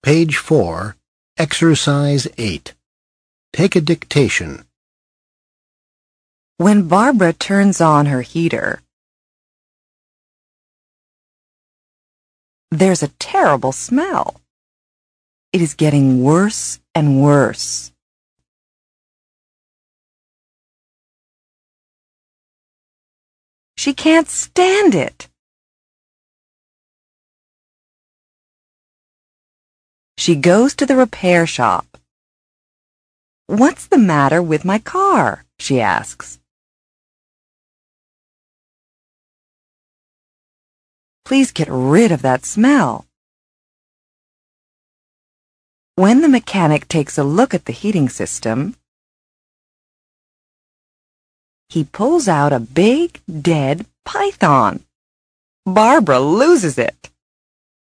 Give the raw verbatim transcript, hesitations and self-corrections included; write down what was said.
Page four, Exercise eight. Take a dictation. When Barbara turns on her heater, there's a terrible smell. It is getting worse and worse. She can't stand it. She goes to the repair shop. "What's the matter with my car?" she asks. "Please get rid of that smell." When the mechanic takes a look at the heating system, he pulls out a big, dead python. Barbara loses it.